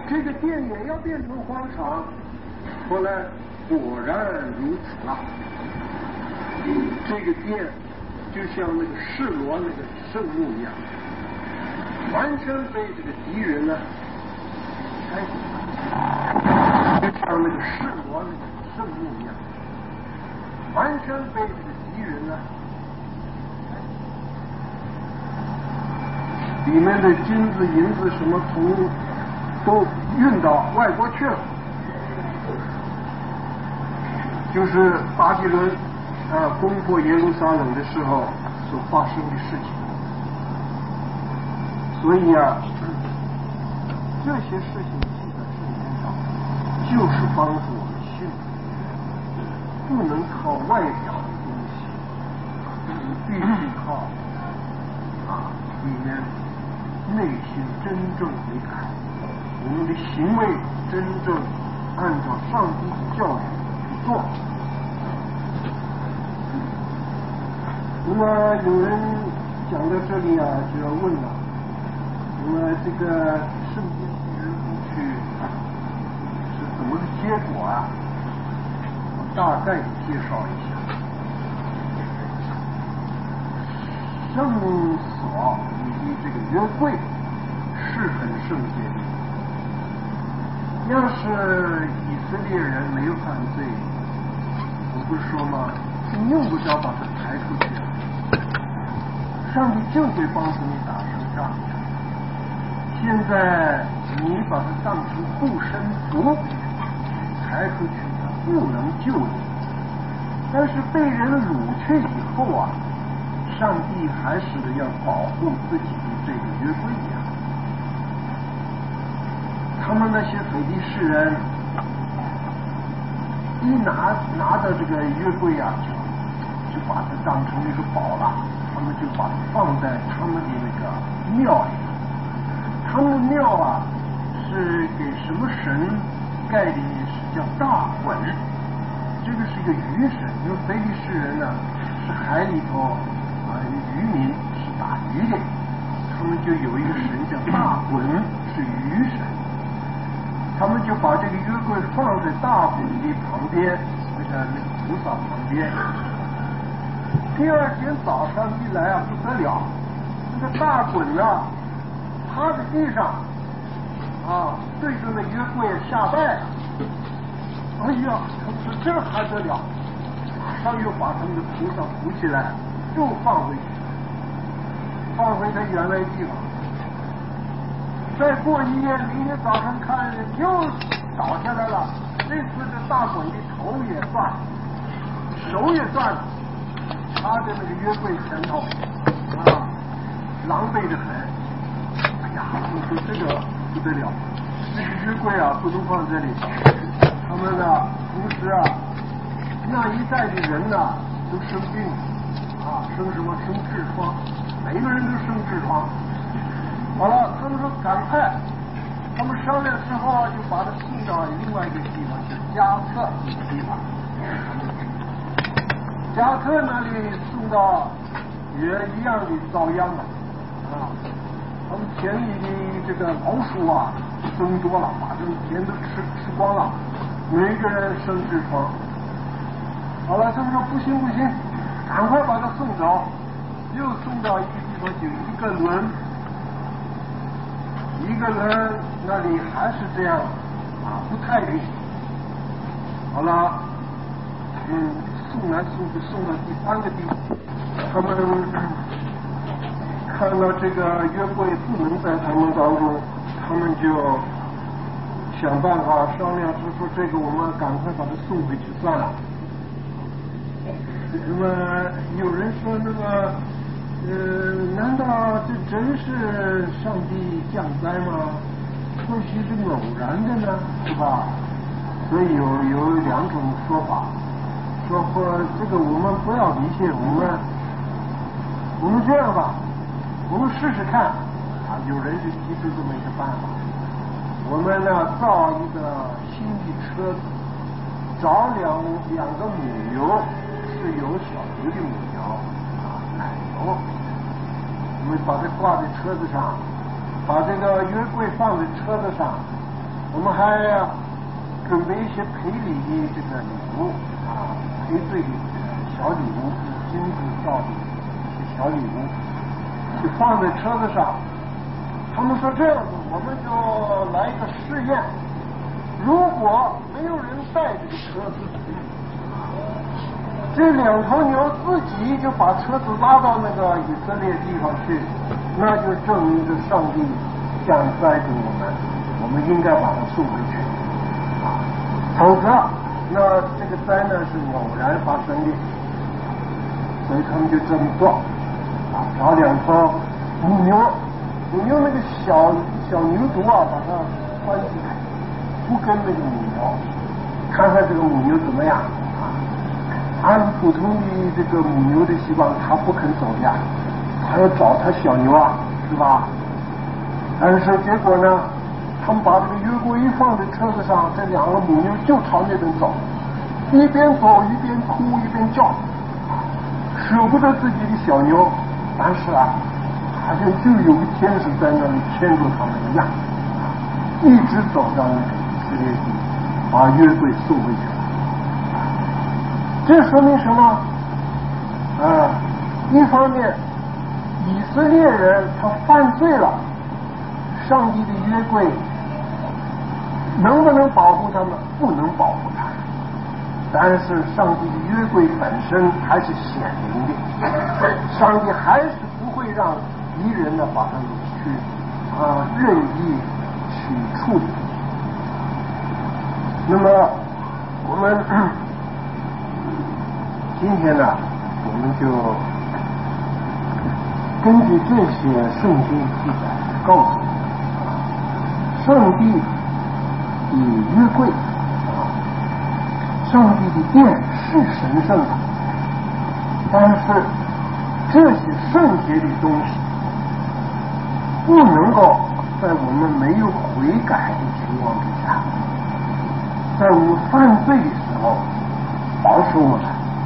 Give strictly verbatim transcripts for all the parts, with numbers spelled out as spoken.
这个殿也要变成荒场。后来果然如此了，这个殿就像那个示罗那个圣墓一样，完全被这个敌人呢拆毁，就像那个示罗那个圣墓一样，完全被这个敌人呢里面的金子银子什么从都运到外国去了，就是巴比伦啊攻破耶路撒冷的时候所发生的事情。所以啊，这些事情记在圣经上，就是帮助我们信主，不能靠外表的东西，你必须靠啊里面内心真正悔改，我们的行为真正按照上帝的教育去做。那么有人讲到这里啊，就要问了，那么这个圣经第人工去是怎么个结果啊？我大概介绍一下。圣所以及这个约柜是很圣洁的。要是以色列人没有犯罪，我不是说吗？你用不着把它抬出去，上帝就会帮助你打胜仗。现在你把它当成护身符抬出去，它不能救你。但是被人掳去以后啊，上帝还是要保护自己的这个约柜呀。他们那些腓力士人一拿拿到这个约柜啊，就就把它当成一个宝了，他们就把它放在他们的那个庙里。他们的庙啊是给什么神盖的？是叫大衮，这个是一个鱼神，因为腓力士人呢是海里头啊渔民，是打鱼的，他们就有一个神叫大衮，是鱼神。他们就把这个约柜放在大衮的旁边，那个那个菩萨旁边。第二天早上一来啊，不得了，那个大衮呢趴在地上啊，对着那约柜下拜。哎呀，他们说这还得了，马上又把他们的菩萨扶起来，又放回去，放回他原来的地方。再过一夜，明天早上看又倒下来了。这次这大衮的头也断，手也断了，插在那个约柜前头啊，狼狈的很。哎呀，我说这个不得了，这个约柜啊不能放这里。他们呢，同时啊，那一代的人呢都生病啊，生什么生痔疮，每个人都生痔疮。好了，他们说赶快，他们商量之后就把他送到另外一个地方，叫加特地方。加特那里送到也一样的遭殃了啊！他们田里的这个老鼠啊增多了，把这个田都吃吃光了，每个人生痔疮。好了，他们说不行不行，赶快把他送走，又送到一个地方，就一个轮。一个人那里还是这样啊，不太灵。好了，嗯，送来送去，送到第三个地方，他们看到这个约柜不能在他们当中，他们就想办法商量，说说这个我们赶快把它送回去算了。那么有人说那个。呃，难道这真是上帝降灾吗？或许是偶然的呢，是吧？所以有有两种说法，说或这个我们不要迷信，我们我们这样吧，我们试试看啊。有人就提出这么一个办法，我们呢造一个新的车子，找两两个母牛，是有小牛的母牛。奶油，我们把它挂在车子上，把这个约柜放在车子上， 我们还准备一些赔礼的这个礼物啊，赔罪的小礼物，金子造的一些小礼物，就放在车子上。他们说这样子，我们就来一个试验，如果没有人带这个车子，这两头牛自己就把车子拉到那个以色列地方去，那就证明着上帝降灾给我们，我们应该把它送回去啊，否则那这个灾难是偶然发生的，所以他们就这么做啊，找两头母牛，母牛那个小小牛犊啊，把它关起来，不跟那个母牛，看看这个母牛怎么样。按普通的这个母牛的习惯，它不肯走呀，它要找它小牛啊，是吧？但是结果呢，他们把这个约柜一放在车子上，这两个母牛就朝那边走，一边走一边哭一边叫，舍不得自己的小牛，但是啊，好像就有个天使在那里牵住他们一样，一直走到那个以色列地，把约柜送回去。这说明什么？啊，一方面，以色列人他犯罪了，上帝的约柜能不能保护他们？不能保护他们。但是上帝的约柜本身还是显灵的，上帝还是不会让敌人呢把他们去啊任意去处理。那么我们。今天呢，我们就根据这些圣经记载，告诉你，上帝的约柜，上帝的殿是神圣的，但是这些圣洁的东西，不能够在我们没有悔改的情况之下，在我们犯罪的时候保守我们。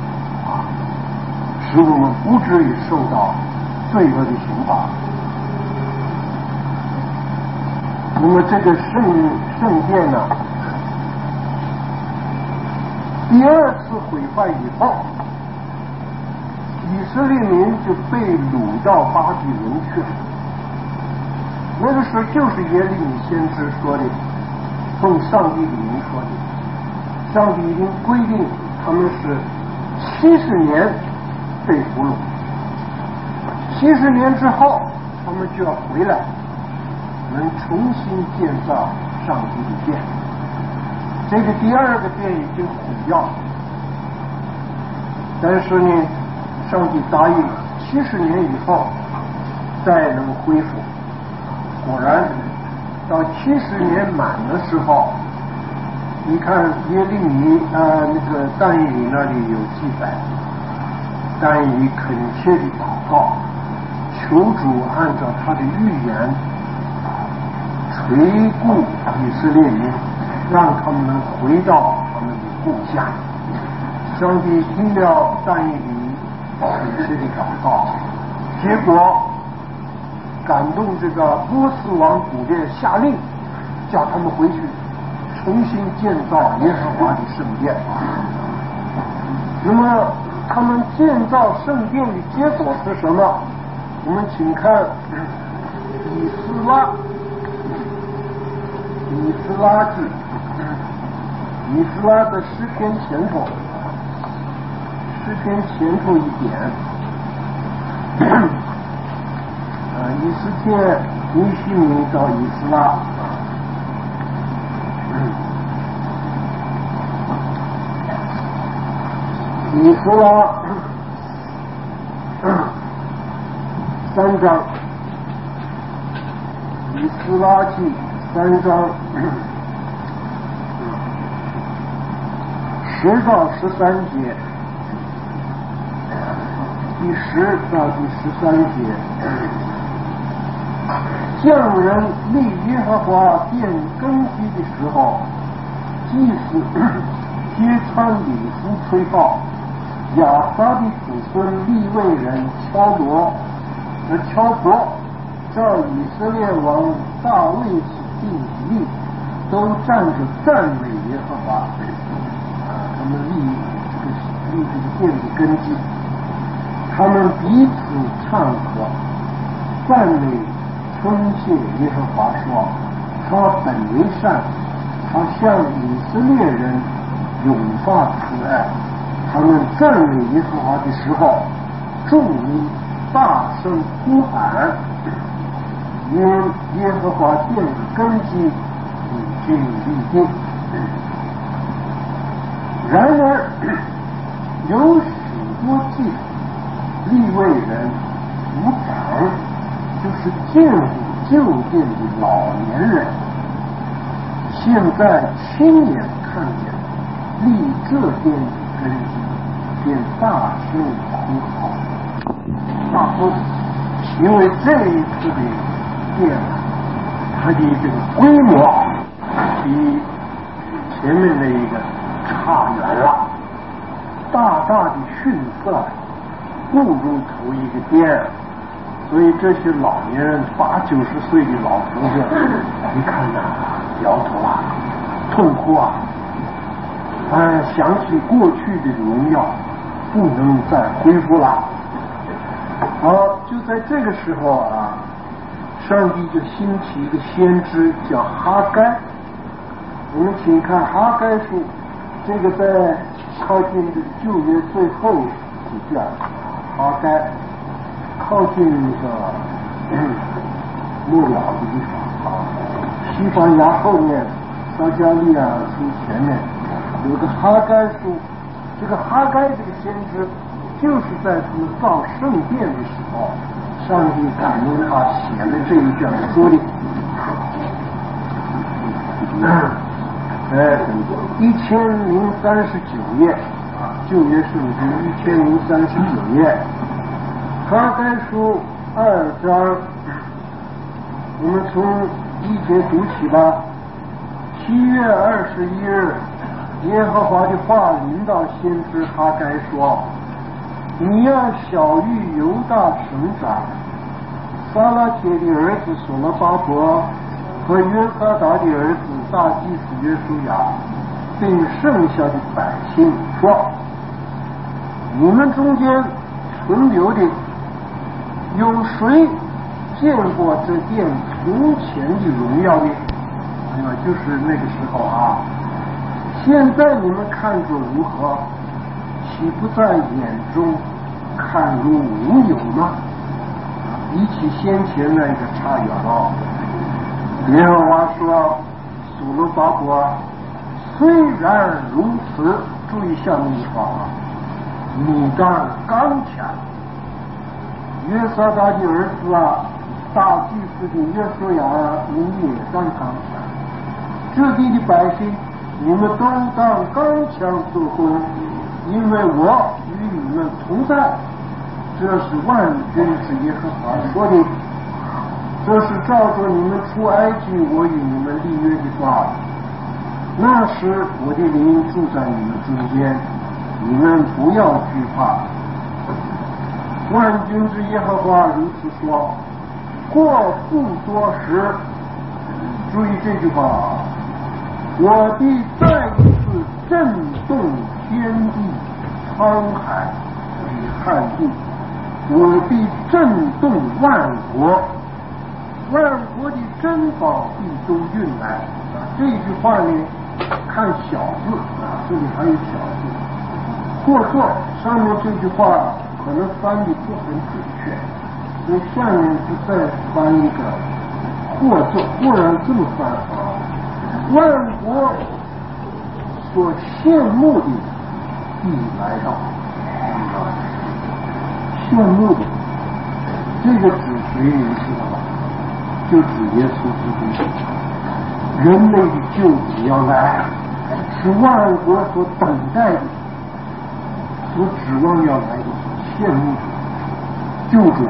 使我们不至于受到罪恶的刑罚。那么这个圣圣殿呢，第二次毁坏以后，以色列民就被掳到巴比伦去了。那个时候就是耶利米先知说的，奉上帝的名说的，上帝已经规定他们是七十年被俘虏，七十年之后，他们就要回来，能重新建造上帝的殿。这个第二个殿已经毁掉了，但是呢，上帝答应七十年以后再能恢复。果然，到七十年满的时候，你看耶利米呃那个但以理那里有记载。但以恳切的祷告，求主按照他的预言垂顾以色列民，让他们能回到他们的故乡。上帝听了但以理恳切的祷告，结果感动这个波斯王古列下令，叫他们回去重新建造耶和华的圣殿。那么他们建造圣殿的结果是什么？我们请看以斯拉，以斯拉记，以斯拉的诗篇前头，诗篇前头一点，啊，以斯帖尼希米到以斯拉，以斯拉三章，以斯拉记三章十到十三节，第十到第十三节，匠人立耶和华殿根基的时候，祭司皆穿礼服吹号，亚撒的子孙利未人敲锣和敲钹，照以色列王大卫所定的例， 都站着赞美耶和华，啊，他们立这个立这个殿的根基，他们彼此唱和，赞美称谢耶和华说，他本为善，他向以色列人永发慈爱。他们赞美耶和华的时候，众民大声呼喊，因耶和华殿的根基已经立定。然而有许多祭司、利未人、族长，就是见过旧殿的老年人，现在亲眼看见立这殿的根基，便大声哭嚎。大哭，因为这一次的殿，它的这个规模比前面的一个差远了，大大的逊色，不如头一个殿。所以这些老年人，八九十岁的老头子，一看呐，摇头啊，痛哭啊，哎，想起过去的荣耀，不能再恢复了。好，就在这个时候啊，上帝就兴起一个先知叫哈该。我们请看哈该书，这个在靠近的旧约最后几卷，哈该靠近那个末了的地方啊，西班牙后面，撒迦利亚书前面有个哈该书。这个哈该这个先知，就是在他们造圣殿的时候，上帝感动他写的这一卷书里。哎，一千零三十九页啊，旧约圣经一千零三十九页，哈该书二章，我们从一节读起吧。七月二十一日，耶和华的话临到先知哈该说：“你要晓谕犹大省长撒拉铁的儿子所罗巴伯和约撒达的儿子大祭司约书亚，并剩下的百姓说：你们中间存留的，有谁见过这殿从前的荣耀呢？”那么就是那个时候啊。现在你们看着如何？岂不在眼中看如无有吗？比起先前那个差远了。耶和华说：“所罗巴伯，虽然如此，注意下面一话啊，你当刚强。约撒达的儿子啊，大祭司的约书亚啊，你也当刚强。这地的百姓，你们都当刚强做工，因为我与你们同在。这是万军之耶和华说的，这是照着你们出埃及我与你们立约的话。那时我的灵住在你们中间，你们不要惧怕。万军之耶和华如此说：过不多时，注意这句话，我必再一次震动天地沧海与旱地，我必震动万国，万国的珍宝必都运来。啊，这句话呢，看小字啊，这里还有小字，或作上面这句话可能翻译不很准确，所以下面就再翻一个或作，忽然这么翻啊，万国所羡慕的必来到。羡慕的这个指谁？人知道吧？就指耶稣基督。人类的救主要来，是万国所等待的，所指望要来的，羡慕的救主。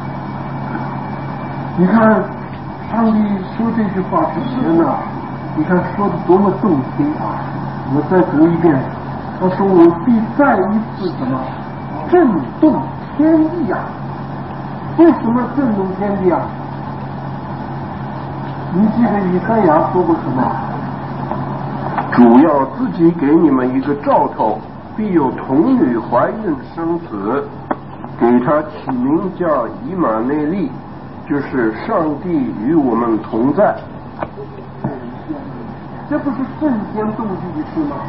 你看上帝说这句话之前呢，你看说的多么动听啊！我再读一遍，他说：“我必再一次什么震动天地啊！”为什么震动天地啊？你记得以赛亚说过什么？ 主要自己给你们一个兆头，必有童女怀孕生子，给他起名叫以马内利，就是上帝与我们同在。 这不是震天动地的事吗？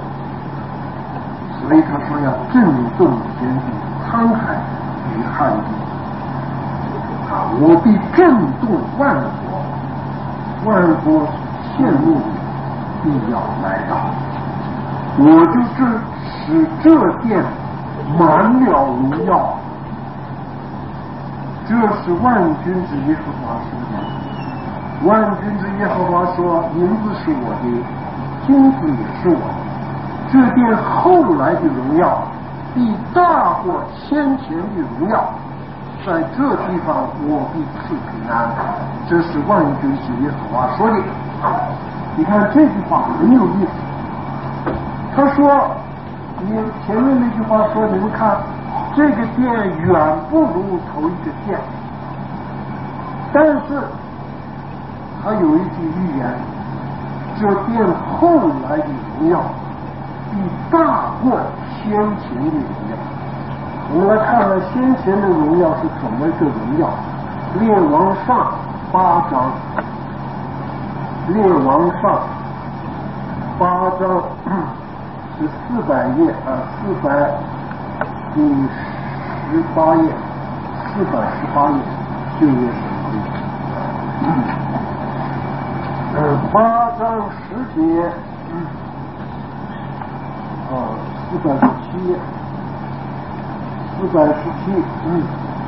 所以他说要震动天地，沧海与旱地啊！我必震动万国，万国羡慕必要来到，我就这使这殿满了荣耀。这是万军之耶和华说的。万军之耶和华说：银子是我的，金子也是我的。这殿后来的荣耀比大过先前的荣耀，在这地方我必赐平安。这是万军之耶和华说的。你看这句话很有意思。他说，你前面那句话说，你们看这个殿远不如头一个殿，但是他有一句预言，这殿后来的荣耀比大过先前的荣耀。我们来看看先前的荣耀是怎么一个荣耀。列王上八章，列王上八章是四百页啊，四百第十八页，四百十八页，旧约圣经。嗯，八章十节，嗯，啊，四百十七页，四百十七，嗯，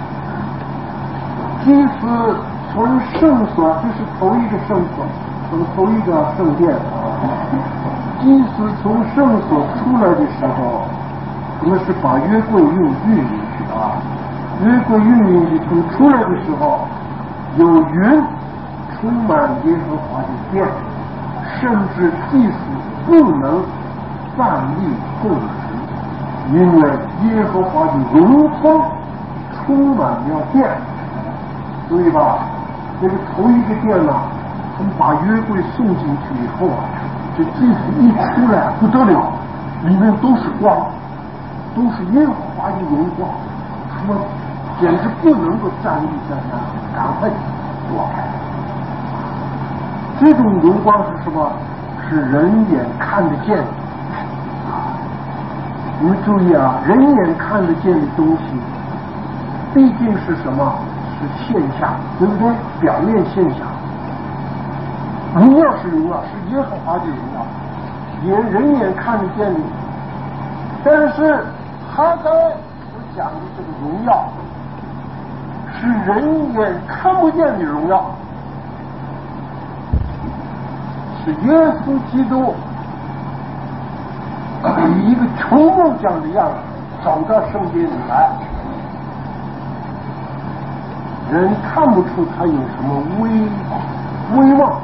祭司从圣所，这是头一个圣所，从头一个圣殿啊。祭司从圣所出来的时候，我们是把约柜运运进去啊。约柜运进去，从出来的时候，有云充满耶和华的殿，甚至祭司不能站立供职，因为耶和华的荣光充满了殿，对吧？这个头一个殿呢、啊，他们把约柜送进去以后啊，这祭司一出来不得了，里面都是光，都是耶和华的荣光，他们简直不能够站立在那里，赶快躲开。这种荣光是什么？是人眼看得见的。你们注意啊，人眼看得见的东西，毕竟是什么？是现象，对不对？表面现象。荣耀是荣耀，是耶和华的荣耀，也人眼看得见的。但是哈该所讲的这个荣耀，是人眼看不见的荣耀。是耶稣基督以一个穷木匠的样子走到圣殿里来，人看不出他有什么威威望，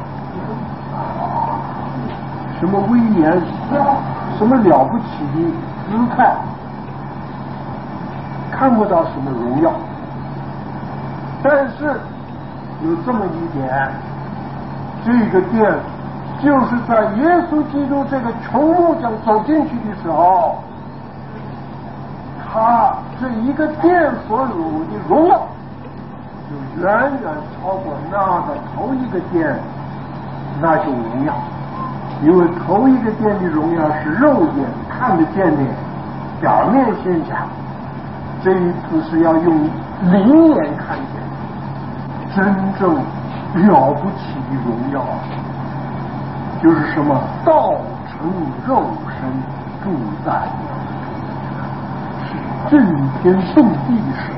什么威严，什么了不起的姿态，看不到什么荣耀。但是有这么一点，这个殿就是在耶稣基督这个穷木匠走进去的时候，他这一个殿所有的荣耀就远远超过那个头一个殿那种荣耀。因为头一个殿的荣耀是肉眼看得见的表面现象，这一次是要用灵眼看见真正了不起的荣耀，就是什么道成肉身住在是震天动地的事，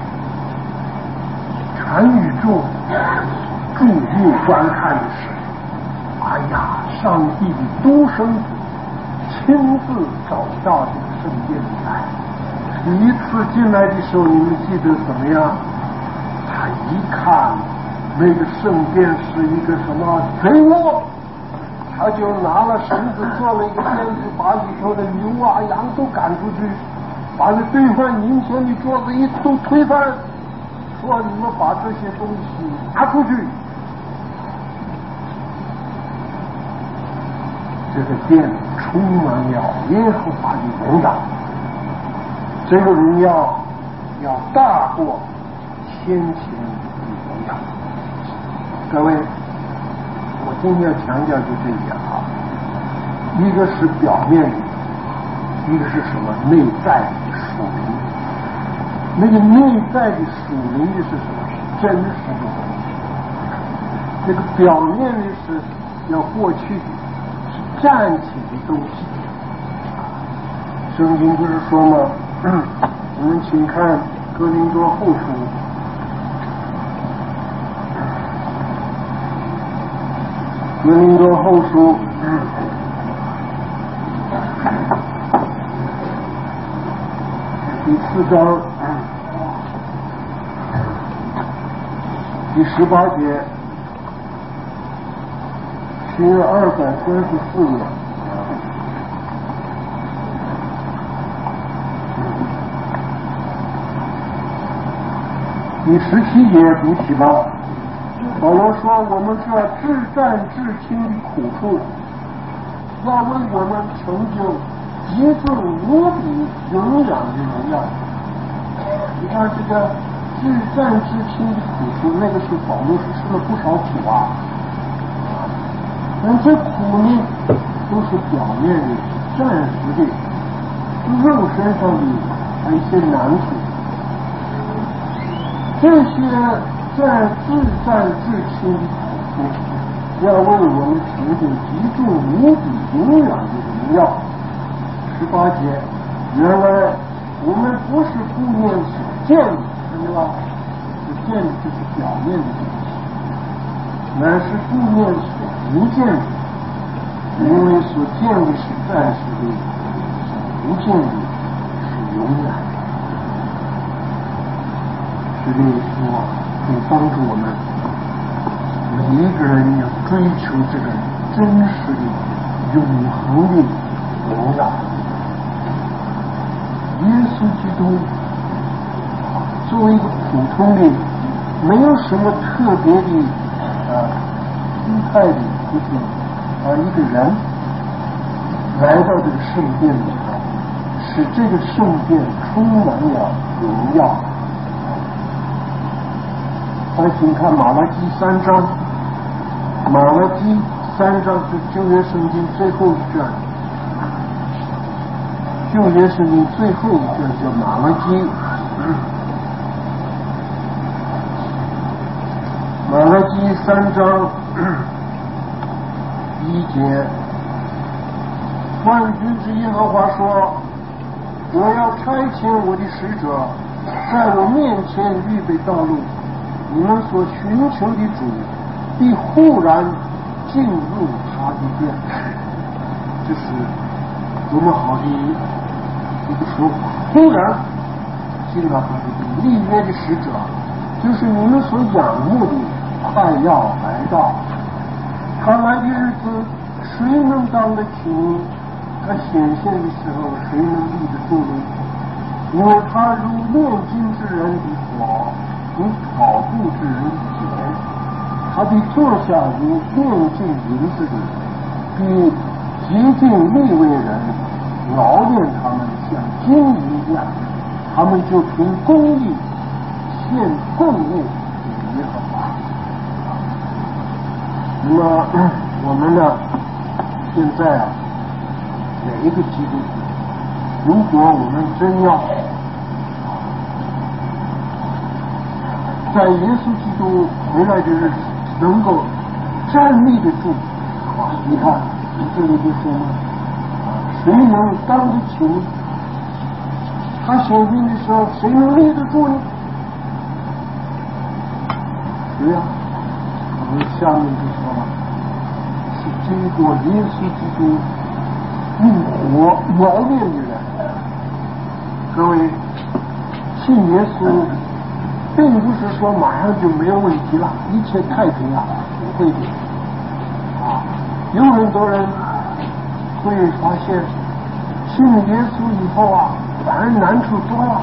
全宇宙注目观看的事。哎呀，上帝的独生子亲自走到这个圣殿里来。第一次进来的时候，你们记得怎么样？他一看那个圣殿是一个什么贼窝，他就拿了绳子做了一个鞭子，把里头的牛啊羊都赶出去，把那兑换银钱的桌子一都推翻，说你们把这些东西拿出去。这个殿充满了耶和华的荣耀，这个荣耀要大过先前的荣耀。各位，我今天要强调就这一点啊，一个是表面的，一个是什么内在的属灵。那个内在的属灵的是什么？是真实的东西。这个表面的是要过去的，是站起的东西。圣经不是说吗？我们请看哥林多后书，哥林多后书第四章第十八节，新约二百三十四页。第十七节读起吧。保罗说：“我们这至战至轻的苦处，要为我们成就极重无比永远的荣耀。”你看这个至战至轻的苦处，那个时候保罗是吃了不少苦啊。但这苦呢，都是表面的、暂时的、肉身上的还有一些难处。这些在至战至轻的苦处，要为我们成就极重无比永远的荣耀。十八节，原来我们不是顾念所见的，对吧？所见的就是表面的东西，乃是顾念所不见的，因为所见的是暂时的，所不见的是永远的。这里说可以帮助我们每一个人要追求这个真实的永恒的荣耀。耶稣基督作为一个普通的没有什么特别的呃姿态的一个啊一个人来到这个圣殿里头，使这个圣殿充满了荣耀。再请看马拉基三章，马拉基三章是旧约圣经最后一卷，旧约圣经最后一卷叫马拉基。马拉基三章第一节，万军之耶和华说：“我要差遣我的使者，在我面前预备道路。你们所寻求的主必忽然进入他的殿。”这是多么好的一个说法！忽然进入他的殿，立约的使者就是你们所仰慕的，快要来到。他来的日子，谁能当得起？他显现的时候，谁能立得住呢？因为他如炼金之人的火，如跑步之人的剑，他必坐下如炼尽银子的，必洁净利未人，熬炼他们像金银一样，他们就凭公义献供物给耶和华。那么我们呢，现在啊，每一个基督徒，如果我们真要在耶稣基督回来的日子能够站立得住啊！你看这里就说呢，谁能当得起？他显现的时候，谁能立得住呢？谁呀？我们下面就说了，是经过耶稣基督用火熬炼的人。各位，信耶稣并不是说马上就没有问题了，一切太平了，不会的啊！有很多人会发现，信了耶稣以后啊，反而难处多了，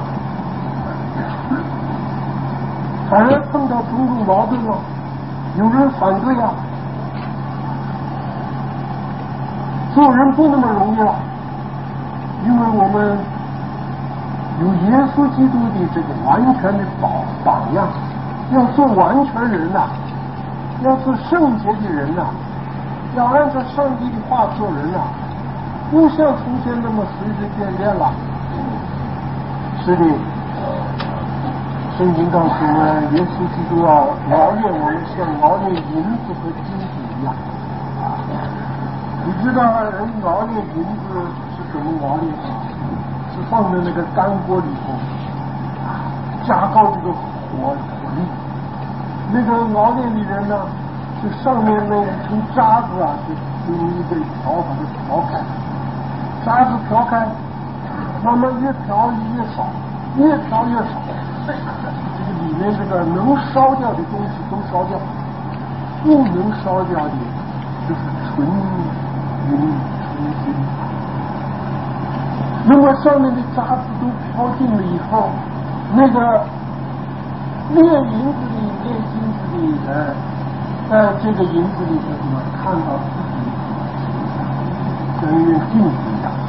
反而碰到种种矛盾了，有人反对啊。 做人不那么容易了，因为我们有耶稣基督的这个完全的榜榜样，要做完全人呐、啊，要做圣洁的人呐、啊，要按照上帝的话做人呐、啊，不像从前那么随随便便了。是的，圣经告诉我们，耶稣基督啊，熬炼我们像熬炼银子和金子一样。你知道人熬炼银子是怎么熬炼的？是放在那个干锅里头，加高这个火火力。那个熬炼的人呢，就上面那一层渣子啊，就用一根瓢把它瓢开，渣子瓢开，慢慢越瓢越少，越瓢越少。这个里面这个能烧掉的东西都烧掉，不能烧掉的就是纯银纯金。那么上面的渣子都飘尽了以后，那个炼银子的炼金子的人，在这个银子里头什么看到自己像一面镜子一样。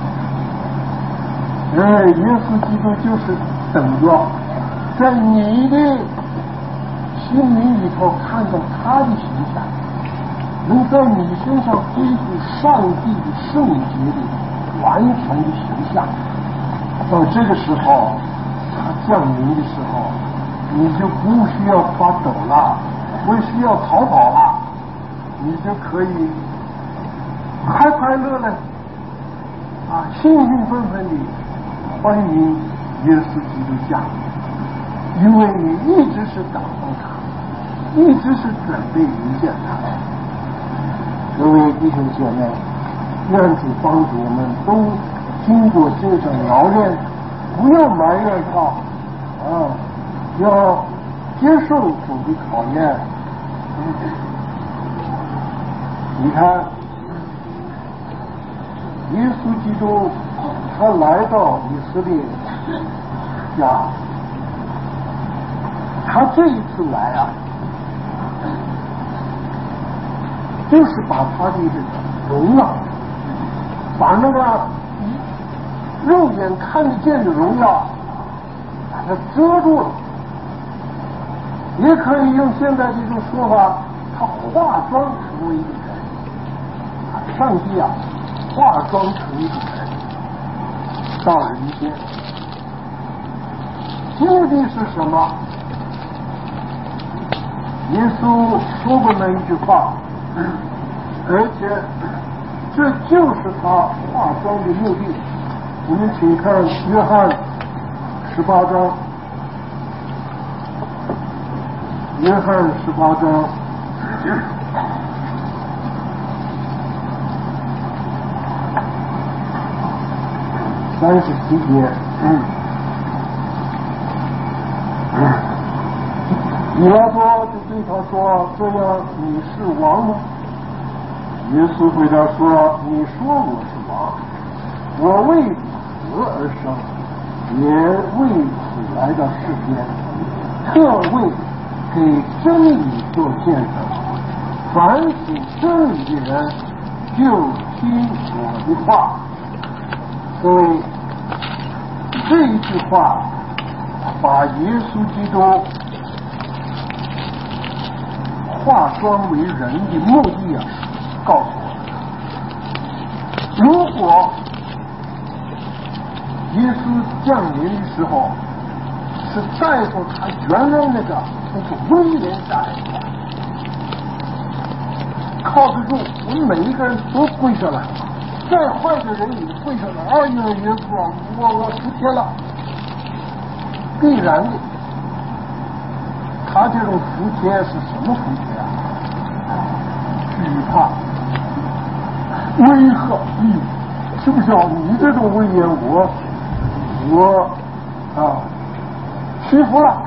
哎，耶稣基督就是等着在你的心灵里头看到他的形象，能在你身上恢复上帝的圣洁的完全的形象。到这个时候，他降临的时候，你就不需要发抖了，不需要逃跑了，你就可以快快乐乐啊，兴兴奋奋的欢迎耶稣基督降临，因为你一直是等候他，一直是准备迎接他。各位弟兄姐妹，愿主帮助我们都经过这种熬炼，不要埋怨他啊，要接受主的考验。你看，耶稣基督他来到以色列家，他这一次来啊，就是把他的这个荣耀，把那个肉眼看得见的荣耀把它遮住了，也可以用现在这种说法，他化妆成为一个人，上帝啊化妆成一个人到人间，目的是什么？耶稣说过那一句话，而且这就是他化妆的目的。我们请看约翰十八章，约翰十八章三十七节。嗯嗯比拉多就对他说：“这样你是王吗？”耶稣回答说：“你说我是王，我为此而生，也为此来到世间，特为给真理做见证。凡属真理的人，就听我的话。”所以这一句话把耶稣基督化妆为人的目的啊，告诉我们。如果耶稣降临的时候是带着他原来那个那个威严感，靠得住，我们每一个人都跪下来，再坏的人也跪下来。哎呀，耶稣啊，我我服帖了，必然的。他这种服帖是什么服帖啊？惧怕、威吓，嗯，是不是啊？你这种威严，我我啊屈服了。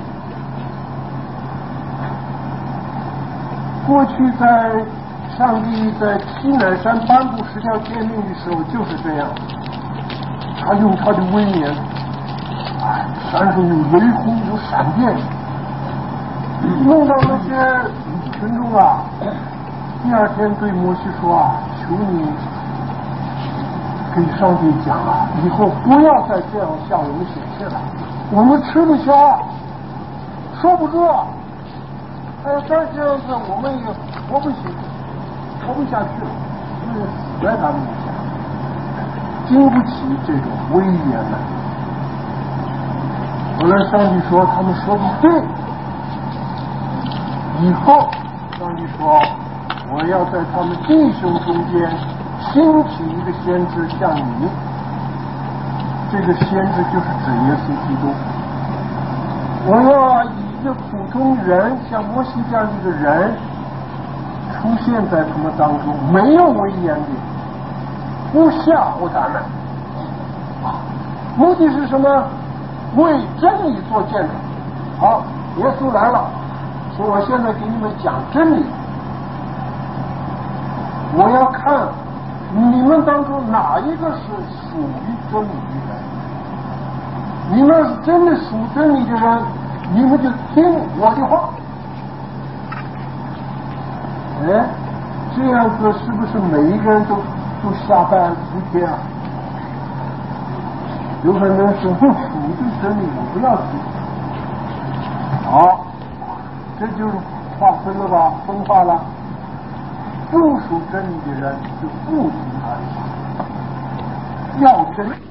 过去在上帝在西乃山颁布十条诫命的时候就是这样，他用他的威严，哎，山上有雷轰有闪电，弄到那些群众啊，第二天对摩西说啊，求你跟上帝讲了，以后不要再这样向我们显现了，我们吃不消，受不住，哎，再这样子我们也活不行，活不下去了，因为死在他们面前，经不起这种威严了。后来上帝说，他们说的对，以后上帝说，我要在他们弟兄中间兴起一个先知像你，这个先知就是指耶稣基督。我要以一个普通人，像摩西这样一个人出现在他们当中，没有威严的，不吓唬他们。目的是什么？为真理做见证。好，耶稣来了，说我现在给你们讲真理，我要看你们当中哪一个是属于真理的人。你们是真的属真理的人，你们就听我的话。哎，这样子是不是每一个人都都下班服帖啊？有可能是不属于真理，我不要听。好，这就是划分了吧，分化了。不属真理的人就不听他的话，要真。